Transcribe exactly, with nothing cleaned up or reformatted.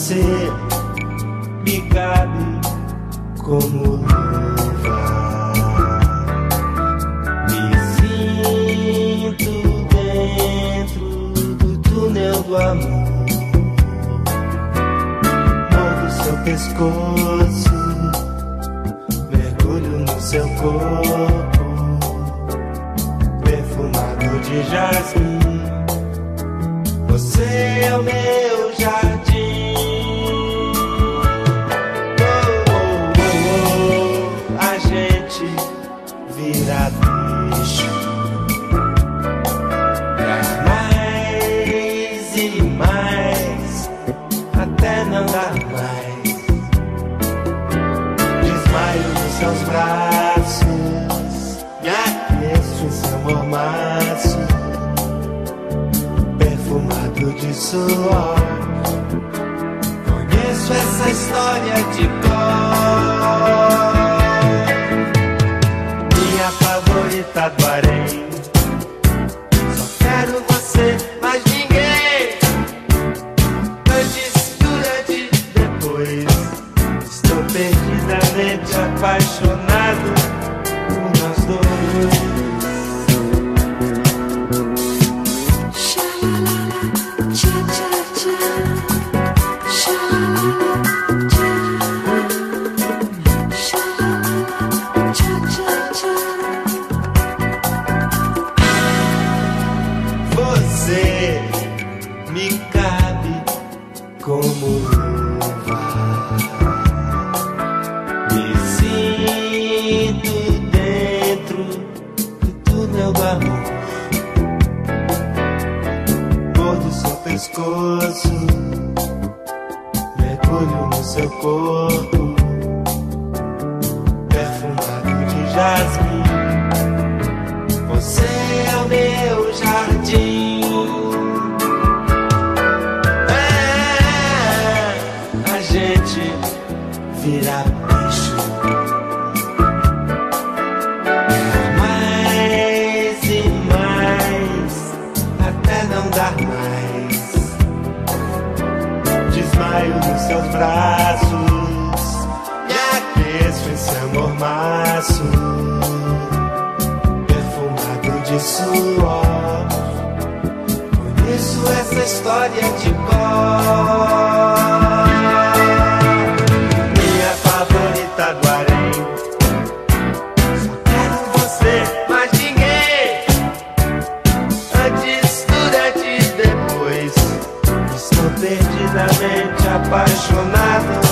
Você me cabe como luva. Me sinto dentro do túnel do amor. Mordo seu pescoço, mergulho no seu corpo, perfumado de jasmim. Você é o meu jardim. Oh, oh, oh, oh. A gente vira bicho pra mais e mais, até não dar mais. Desmaio nos seus braços, me aqueço em seu mormaço, perfumado de suor. Conheço essa história de cor. Minha favorita do harém. Só quero você, mais ninguém. Antes, durante, depois. Estou perdidamente apaixonado por nós dois. Você me cabe como luva. Me sinto dentro do túnel do amor. Mordo seu pescoço, mergulho no seu corpo, perfumado de jasmim. Você é o meu jardim. É, a gente vira bicho. Mais e mais, até não dar mais. Desmaio nos seus braços, me aqueço em seu mormaço, de suor. Conheço essa história de cor. Minha favorita do harém. Só quero você, mais ninguém. Antes, durante e depois. Estou perdidamente apaixonado